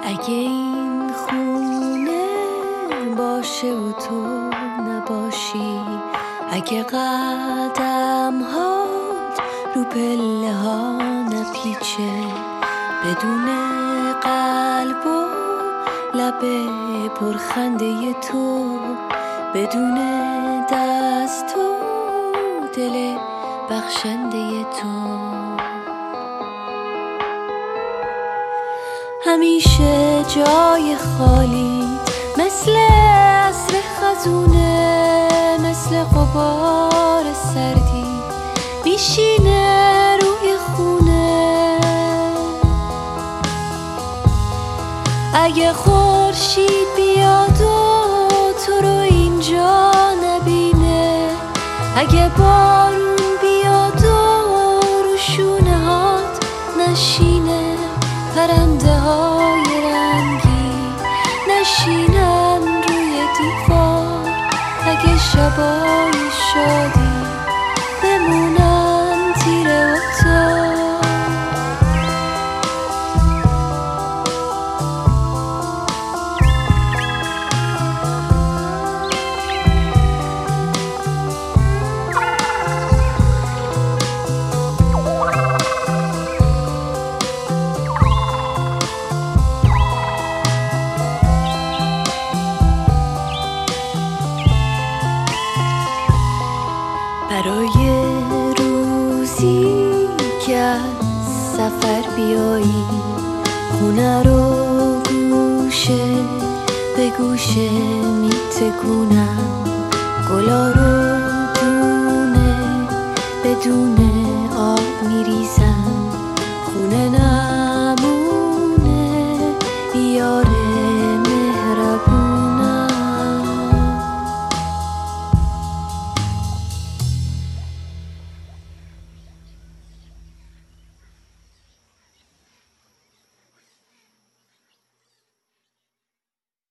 اگه این خونه باشه و تو نباشی، اگه قدم هات رو پله ها نپیچه، بدون قلب و لب پرخنده تو، بدون دست و دل بخشنده تو، همیشه جای خالی مثل عصر خزونه، مثل غبار سردی میشینه روی خونه. اگه خورشید بیاد و تو رو اینجا نبینه، اگه بارون بیاد و رو شونه هات نشینه، پرنده های رنگی نشینن روی دیوار، اگه شبای شادی بمونن تیره اتاق. برای روزی که از سفر بیایی، خونه رو گوشه به گوشه میتکونم، گلا رو